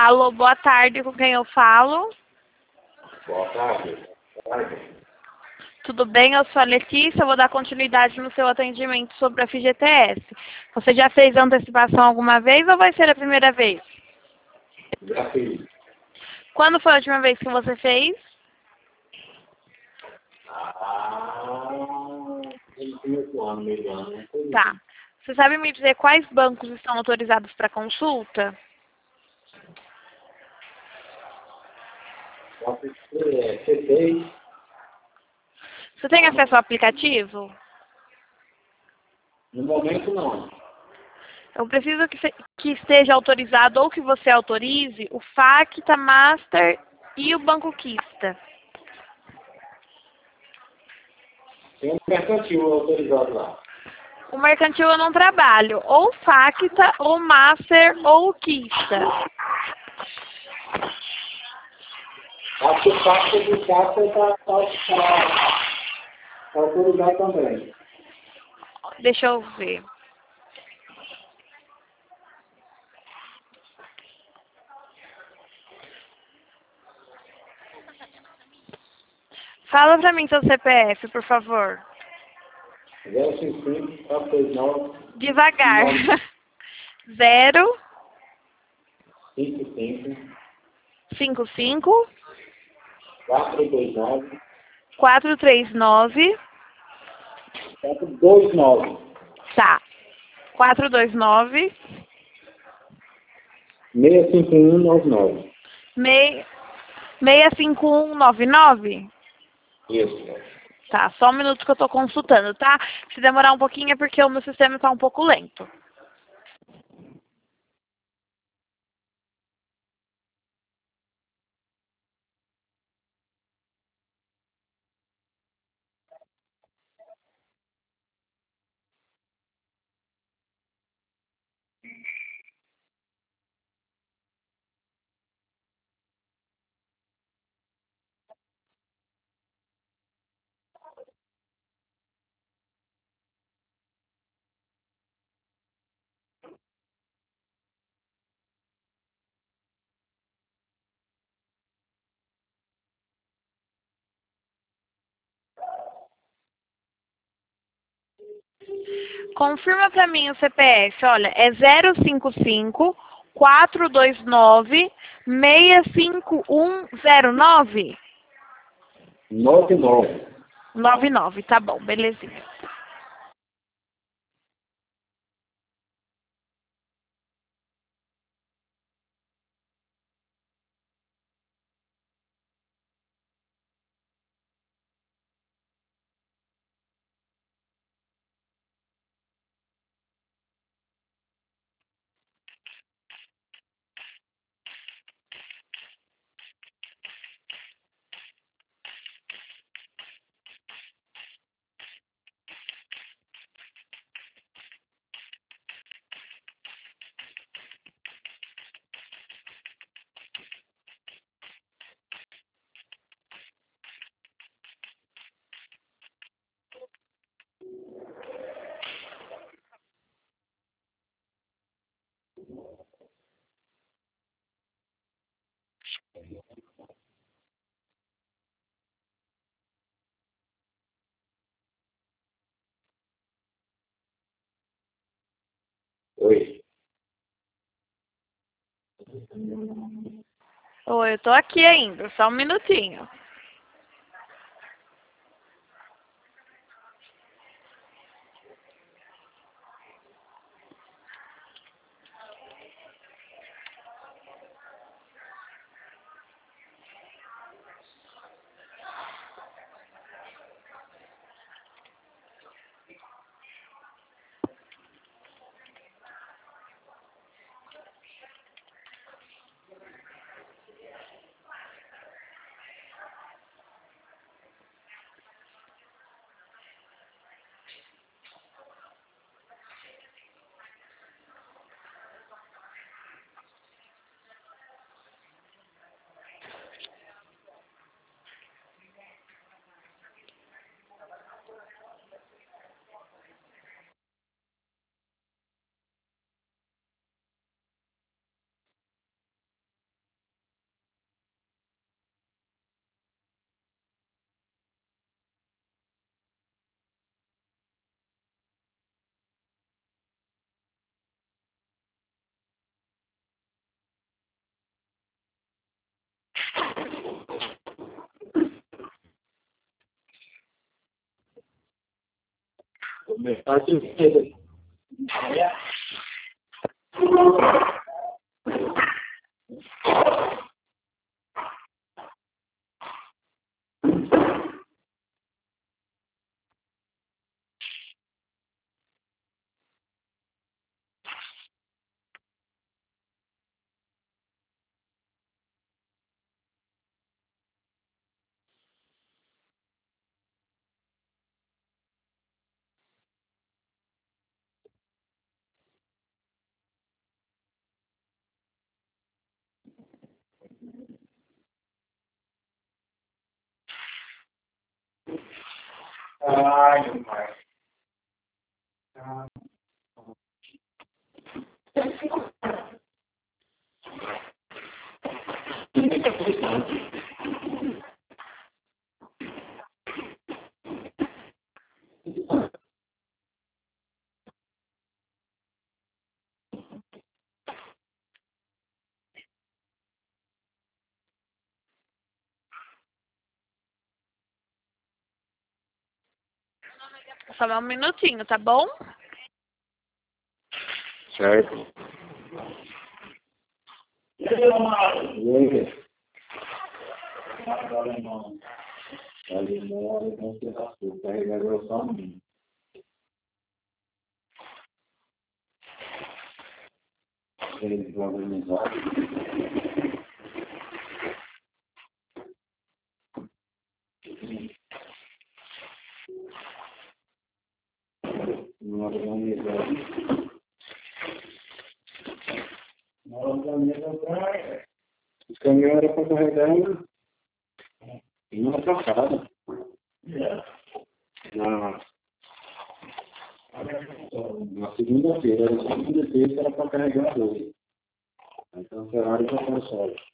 Alô, boa tarde, com quem eu falo? Boa tarde. Boa tarde. Tudo bem? Eu sou a Letícia, eu vou dar continuidade no seu atendimento sobre a FGTS. Você já fez antecipação alguma vez ou vai ser a primeira vez? Já fiz. Quando foi a última vez que você fez? Ele começou ano, meio ano. Tá. Você sabe me dizer quais bancos estão autorizados para consulta? C6. Você tem acesso ao aplicativo? No momento, não. Eu preciso que esteja autorizado ou que você autorize o Facta, Master e o Banco Quista. Tem um mercantil autorizado lá. O mercantil eu não trabalho. Ou Facta, ou Master, ou Quista. Acho que o pacto do CAPA está autorizado também. Deixa eu ver. Fala pra mim seu CPF, por favor. 055 429 Devagar. 0 55 55 429 439 429 tá. 429 65199. 65199. Isso. Tá, só um minuto que eu tô consultando, tá? Se demorar um pouquinho é porque o meu sistema tá um pouco lento. Confirma pra mim o CPF, olha, é 055 429 65109. 99. 99, tá bom, belezinha. Oi. Oi, eu tô aqui ainda, só um minutinho. Metade inteira. Ai, meu pai. Só um minutinho, tá bom? Certo. E aí? Alemão. Alemão, não se rastou. Carregador só um minuto. Eles vão organizar. Não organizar. Não organizar. Os caminhões eram para carregar em uma trocada. Na segunda-feira, era segunda e terça, era para carregar dois. Então, foi hora para console.